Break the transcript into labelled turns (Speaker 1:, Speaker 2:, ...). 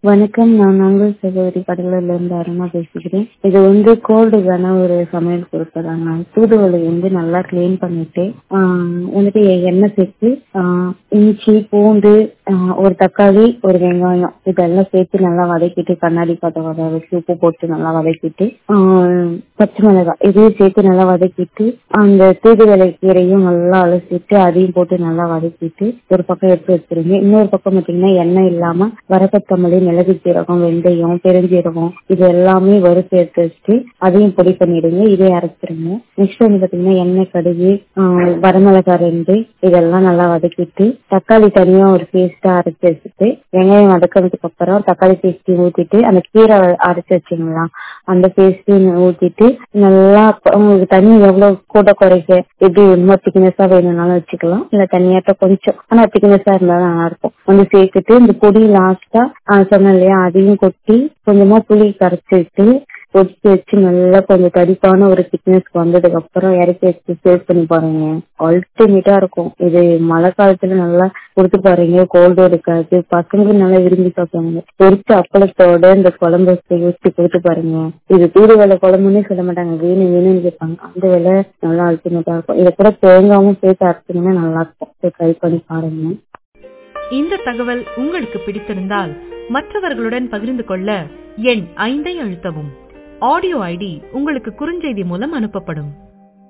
Speaker 1: வணக்கம். நான் உங்கள் சகோதரி கடலூர்ல இருந்து அருணா பேசுகிறேன். இது கோல்டுக்கான ஒரு சமையல் கொடுக்குறாங்க. தூதுவளை நல்லா கிளீன் பண்ணிட்டு எண்ணெய் சேர்த்து இஞ்சி பூண்டு ஒரு தக்காளி ஒரு வெங்காயம் இதெல்லாம் சேர்த்து நல்லா வதக்கிட்டு கண்ணாடி பாத்திரம் வர வச்சு உப்பு போட்டு நல்லா வதக்கிட்டு பச்சை மிளகாய் இதையும் சேர்த்து நல்லா வதக்கிட்டு அந்த தூதுவளை கீரையும் நல்லா அலசிட்டு அதையும் போட்டு நல்லா வதக்கிட்டு ஒரு பக்கம் எடுத்து வச்சிருங்க. இன்னொரு பக்கம் பார்த்தீங்கன்னா எண்ணெய் இல்லாம வரக்கத்தமல்லி மிளகு சீரகம் வெந்தயம் பெருஞ்சீரகம் இது எல்லாமே வறுத்து எடுத்து வச்சுட்டு அதையும் பொடி பண்ணிடுங்க. இதே அரைச்சிருங்க. நெக்ஸ்ட் பாத்தீங்கன்னா எண்ணெய் கடுகு வரமிளகாய் 2 இதெல்லாம் நல்லா வதக்கிட்டு தக்காளி தனியா ஒரு பேஸ்டா அரைச்சி வச்சுட்டு வெங்காயம் வதக்கிறதுக்கு அப்புறம் தக்காளி பேஸ்ட் ஊத்திட்டு அந்த கீரை அரைச்சி வச்சுங்களா அந்த பேஸ்ட் ஊத்திட்டு நல்லா உங்களுக்கு தண்ணி எவ்வளவு கூட குறைக்க எப்படி ரொம்ப திக்னஸா வேணும்னாலும் வச்சுக்கலாம். இல்ல தண்ணியாட்ட கொஞ்சம் ஆனா திக்னஸா இருந்தாலும் நல்லா இருக்கும் சேர்த்துட்டு இந்த பொடி லாஸ்டா சொன்னேன் இல்லையா அதையும் கொட்டி கொஞ்சமா புளி கரைச்சிட்டு கொதிச்சு வச்சு நல்லா கொஞ்சம் தடிப்பான ஒரு திக்னஸ்க்கு வந்ததுக்கு அப்புறம் இறக்கி வச்சு சேவ் பண்ணி பாருங்க. அல்டிமேட்டா இருக்கும். இது மழை காலத்துல நல்லா கொடுத்து பாருங்க. கோல்டும் இருக்காது. பசங்களும் நல்லா விரும்பி சாப்பிடுவாங்க. பொரிச்ச அப்பளத்தோட இந்த குழம்பு வச்சு கொடுத்து பாருங்க. இது தூதுவளை குழம்புன்னே சொல்ல மாட்டாங்க. வேணும்னு கேட்பாங்க. அந்த வேலை நல்லா அல்டிமேட்டா இருக்கும். இதை கூட தேங்காவும் சேர்த்து அரைச்சிங்கன்னா நல்லா இருக்கும். ட்ரை பண்ணி பாருங்க.
Speaker 2: இந்த தகவல் உங்களுக்கு பிடித்திருந்தால் மற்றவர்களுடன் பகிர்ந்து கொள்ள எண் 5 அழுத்தவும். ஆடியோ ஐடி உங்களுக்கு குறுஞ்செய்தி மூலம் அனுப்பப்படும்.